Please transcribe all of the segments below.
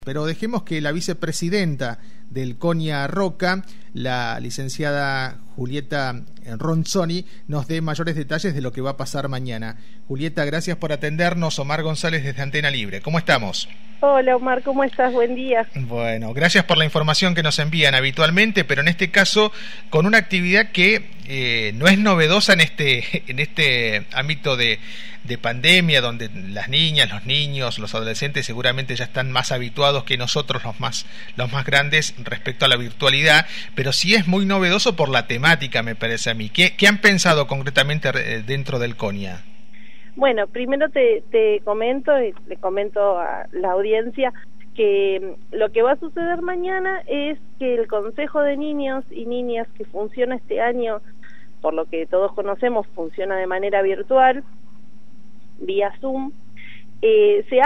Pero dejemos que la vicepresidenta del CONIA Roca, la licenciada Julieta Ronzoni, nos dé mayores detalles de lo que va a pasar mañana. Julieta, gracias por atendernos. Omar González desde Antena Libre. ¿Cómo estamos? Hola Omar, ¿cómo estás? Buen día. Bueno, gracias por la información que nos envían habitualmente, pero en este caso con una actividad que no es novedosa en este ámbito de pandemia, donde las niñas, los niños, los adolescentes seguramente ya están más habituados que nosotros, los más grandes, respecto a la virtualidad, pero sí es muy novedoso por la temática, me parece a mí. ¿Qué han pensado concretamente dentro del CONIA? Bueno, primero te comento y le comento a la audiencia que lo que va a suceder mañana es que el Consejo de Niños y Niñas que funciona este año, por lo que todos conocemos, funciona de manera virtual, vía Zoom, se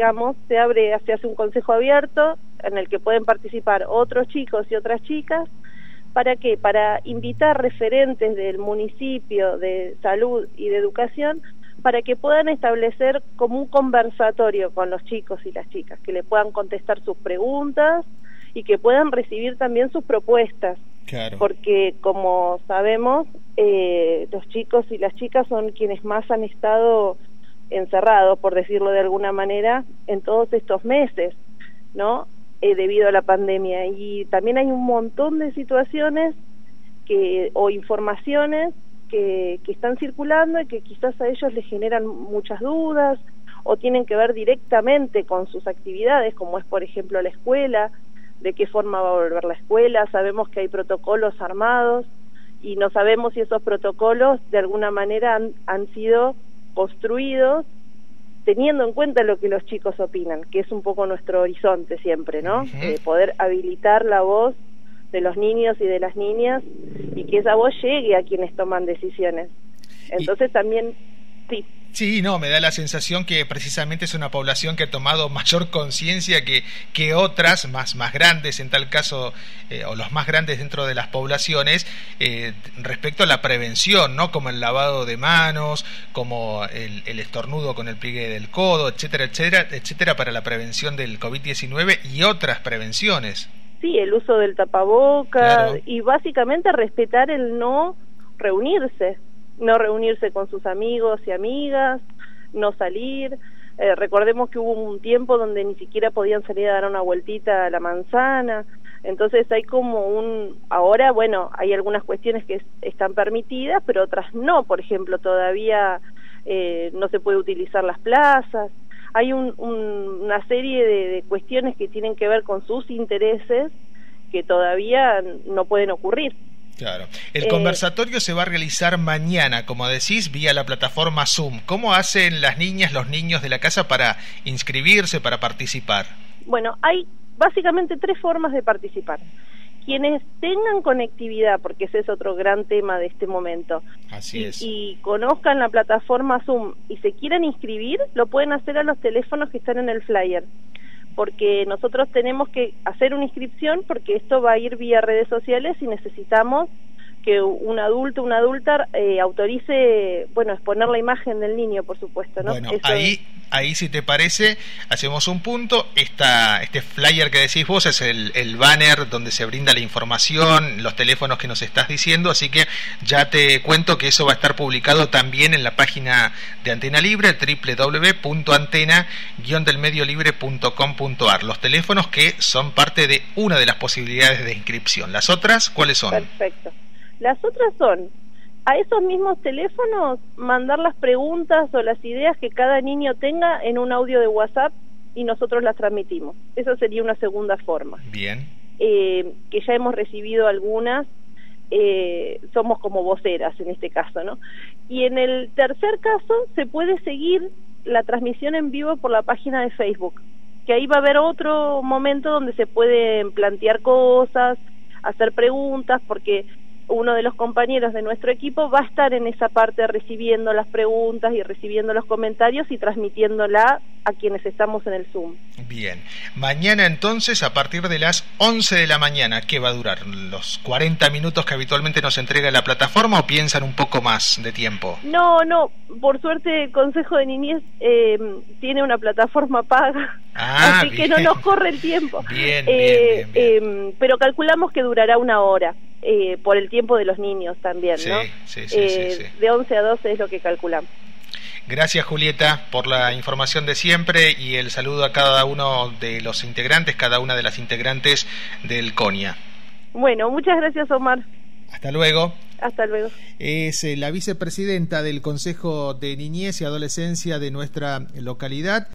hace un consejo abierto en el que pueden participar otros chicos y otras chicas. ¿Para qué? Para invitar referentes del municipio de salud y de educación para que puedan establecer como un conversatorio con los chicos y las chicas, que le puedan contestar sus preguntas y que puedan recibir también sus propuestas. Claro. Porque como sabemos, los chicos y las chicas son quienes más han estado encerrados, por decirlo de alguna manera, en todos estos meses, ¿no? Debido a la pandemia. Y también hay un montón de situaciones o informaciones que están circulando y que quizás a ellos les generan muchas dudas o tienen que ver directamente con sus actividades, como es por ejemplo la escuela, de qué forma va a volver la escuela. Sabemos que hay protocolos armados y no sabemos si esos protocolos de alguna manera han sido construidos teniendo en cuenta lo que los chicos opinan, que es un poco nuestro horizonte siempre, ¿no? Poder habilitar la voz de los niños y de las niñas y que esa voz llegue a quienes toman decisiones. Entonces también, sí. Sí, no, me da la sensación que precisamente es una población que ha tomado mayor conciencia que otras, más grandes en tal caso, o los más grandes dentro de las poblaciones, respecto a la prevención, ¿no? Como el lavado de manos, como el estornudo con el pliegue del codo, etcétera, etcétera, etcétera, para la prevención del COVID-19 y otras prevenciones. Sí, el uso del tapabocas, claro. Y básicamente respetar el no reunirse con sus amigos y amigas, no salir. Recordemos que hubo un tiempo donde ni siquiera podían salir a dar una vueltita a la manzana. Entonces hay como ahora, bueno, hay algunas cuestiones que están permitidas, pero otras no. Por ejemplo, todavía no se puede utilizar las plazas. Hay una serie de cuestiones que tienen que ver con sus intereses que todavía no pueden ocurrir. Claro. El conversatorio se va a realizar mañana, como decís, vía la plataforma Zoom. ¿Cómo hacen las niñas, los niños de la casa para inscribirse, para participar? Bueno, hay básicamente 3 formas de participar. Quienes tengan conectividad, porque ese es otro gran tema de este momento, así es, y conozcan la plataforma Zoom y se quieran inscribir, lo pueden hacer a los teléfonos que están en el flyer, porque nosotros tenemos que hacer una inscripción porque esto va a ir vía redes sociales y necesitamos que un adulto, una adulta autorice, bueno, exponer la imagen del niño, por supuesto, ¿no? Bueno, ahí si te parece, hacemos un punto. Este flyer que decís vos es el banner donde se brinda la información, los teléfonos que nos estás diciendo, así que ya te cuento que eso va a estar publicado también en la página de Antena Libre, www.antena-delmediolibre.com.ar. Los teléfonos que son parte de una de las posibilidades de inscripción. ¿Las otras cuáles son? Perfecto. Las otras son, a esos mismos teléfonos, mandar las preguntas o las ideas que cada niño tenga en un audio de WhatsApp y nosotros las transmitimos. Esa sería una segunda forma. Bien. Que ya hemos recibido algunas, somos como voceras en este caso, ¿no? Y en el tercer caso, se puede seguir la transmisión en vivo por la página de Facebook, que ahí va a haber otro momento donde se pueden plantear cosas, hacer preguntas, porque uno de los compañeros de nuestro equipo va a estar en esa parte recibiendo las preguntas y recibiendo los comentarios y transmitiéndola a quienes estamos en el Zoom. Bien, mañana entonces a partir de las 11 de la mañana, ¿qué va a durar? ¿Los 40 minutos que habitualmente nos entrega la plataforma o piensan un poco más de tiempo? No, por suerte el Consejo de Niñez tiene una plataforma paga, así bien. que no nos corre el tiempo. Bien. Pero calculamos que durará 1 hora. Por el tiempo de los niños también, ¿no? Sí. De 11 a 12 es lo que calculamos. Gracias, Julieta, por la información de siempre y el saludo a cada uno de los integrantes, cada una de las integrantes del CONIA. Bueno, muchas gracias, Omar. Hasta luego. Hasta luego. Es la vicepresidenta del Consejo de Niñez y Adolescencia de nuestra localidad.